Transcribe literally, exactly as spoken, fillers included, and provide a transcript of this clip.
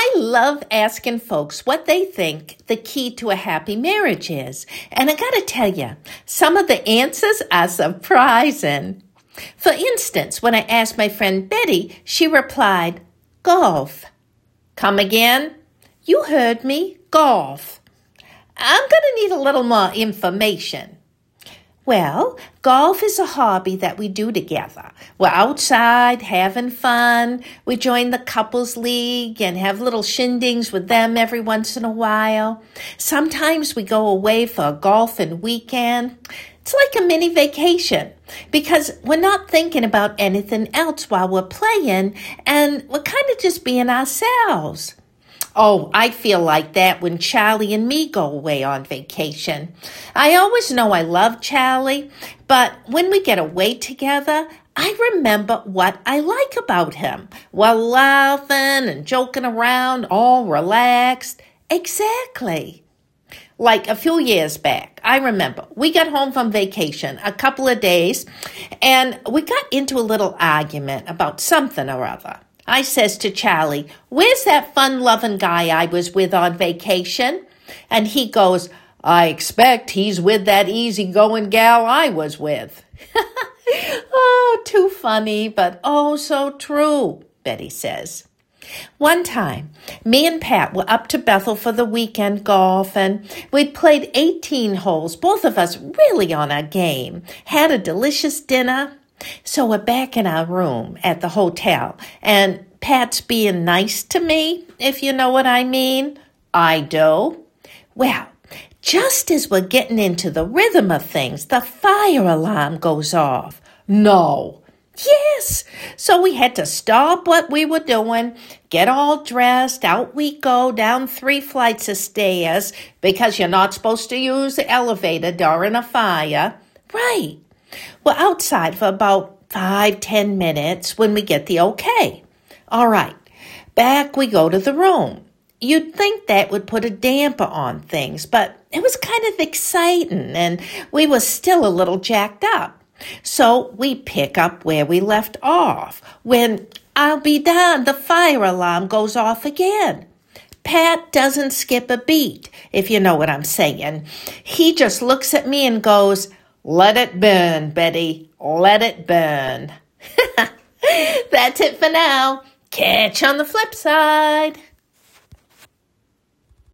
I love asking folks what they think the key to a happy marriage is. And I gotta tell you, some of the answers are surprising. For instance, when I asked my friend Betty, she replied, golf. Come again? You heard me, golf. I'm gonna need a little more information. Well, golf is a hobby that we do together. We're outside having fun. We join the couples league and have little shindigs with them every once in a while. Sometimes we go away for a golfing weekend. It's like a mini vacation because we're not thinking about anything else while we're playing and we're kind of just being ourselves. Oh, I feel like that when Charlie and me go away on vacation. I always know I love Charlie, but when we get away together, I remember what I like about him. We're laughing and joking around, all relaxed. Exactly. Like a few years back, I remember we got home from vacation a couple of days, and we got into a little argument about something or other. I says to Charlie, where's that fun-loving guy I was with on vacation? And he goes, I expect he's with that easygoing gal I was with. Oh, too funny, but oh so true, Betty says. One time, me and Pat were up to Bethel for the weekend golf, and we'd played eighteen holes, both of us really on our game, had a delicious dinner. So we're back in our room at the hotel, and Pat's being nice to me, if you know what I mean. I do. Well, just as we're getting into the rhythm of things, the fire alarm goes off. No. Yes. So we had to stop what we were doing, get all dressed, out we go down three flights of stairs because you're not supposed to use the elevator during a fire. Right. We're outside for about five, ten minutes when we get the okay. All right, back we go to the room. You'd think that would put a damper on things, but it was kind of exciting and we were still a little jacked up. So we pick up where we left off. When I'll be done, the fire alarm goes off again. Pat doesn't skip a beat, if you know what I'm saying. He just looks at me and goes, let it burn, Betty. Let it burn. That's it for now. Catch you on the flip side.